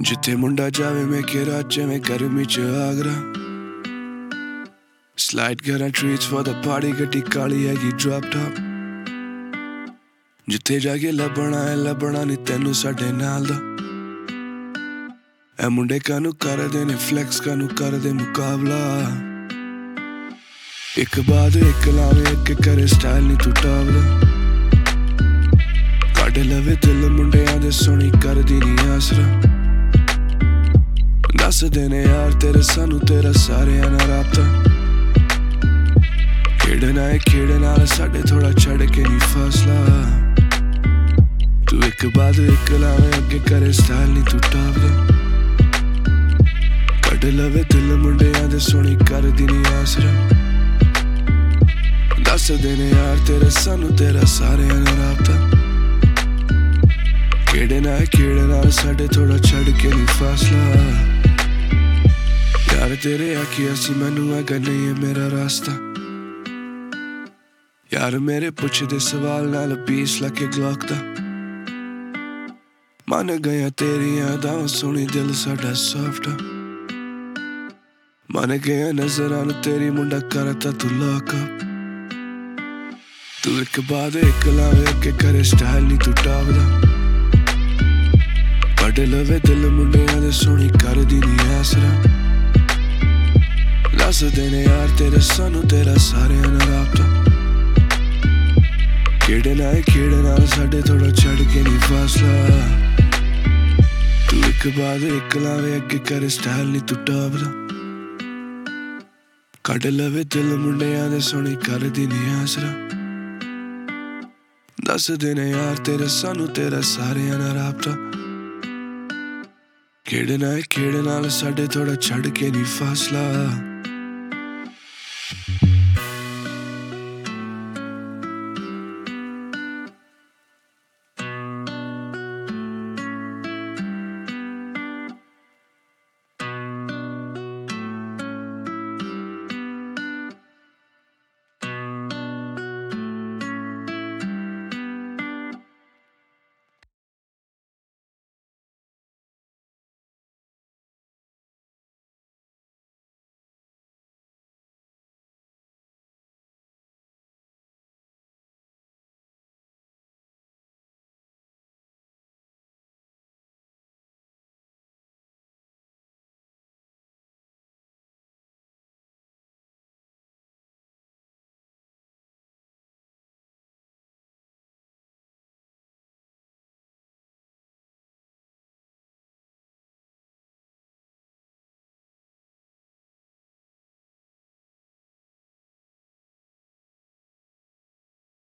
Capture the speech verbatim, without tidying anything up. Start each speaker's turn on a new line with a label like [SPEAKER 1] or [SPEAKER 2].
[SPEAKER 1] जिथे मुंडा जावे मैं के राज्य में गर्मी च आगरा स्लाइड करा ट्रीट्स फॉर द पार्टी गड्डी काली हैगी ड्रॉप टॉप जिथे जाके लभना है लभना नहीं तेनू साडे नाल दा ए मुंडे कानू करदे ने फ्लैक्स कानू करदे मुकाबला एक बाद एक लावे एक करे स्टाइल नहीं तू टावला काटे लवे दिल मुंडियां दे सोनी करदी नहीं आसरा दस देने यार तेरे सानू तेरा सारियां ना राबता खेड़ना है खेड़े नाल साडे थोड़ा छड़ के नहीं फासला तू एक बाद एक लावे अगे करे स्टाइल नहीं तू टावला काटे लवे दिल मुंडियां दे सोनी करदी नहीं आसरा दस देने यार तेरे सानू तेरा सारियां ना राबता खेड़े ना है खेड़े नाल साडे थोड़ा छड़ के नहीं फासला यार तेरे आखिया सी मैनू आगा नहीं है मेरा रास्ता यार मेरे पुछदे सवाल नाल बीस लाके ग्लॉक दा मन गया तेरियां अदावां सुनी दिल साडा सॉफ्ट मन गया नजरां नू तेरी मुंडा करता तू लॉक अप तू एक बाद एक लावे अगे करे स्टाइल नहीं तू टावला काटे लवे दिल मुंडियां दे सोनी करदी नहीं आसरा दस देने यार तेरे सानू तेरा सारियां ना राबता खेड़े ना है खेड़े नाल साडे थोड़ा छड़ के नहीं फासला तू एक बाद एक लावे अगे करे स्टाइल नहीं तू टावला काटे लवे दिल मुंडियां दे सोनी करदी नहीं आसरा दस देने यार तेरे सानू तेरा सारियां ना राबता खेड़े ना है खेड़े नाल साडे थोड़ा छड़ के नहीं फासला।